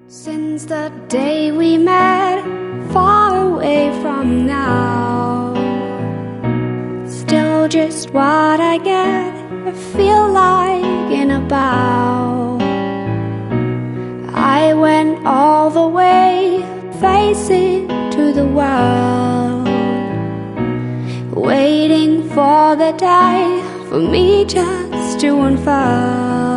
Since the day we met, far away from now, still just what I get, I feel like in a bow. I went all the way, facing to the world, waiting for the day for me just to unfurl.